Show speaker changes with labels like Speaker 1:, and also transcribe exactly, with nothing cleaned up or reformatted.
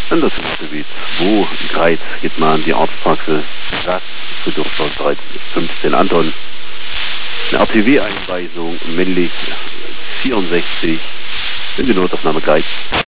Speaker 1: Und das ist Gebiet zwei, Greiz, geht mal an die Arztpraxis, Graz, für Durchfall fünfzehn Anton. Eine R T W-Einweisung, männlich vierundsechzig, in die Notaufnahme Greiz.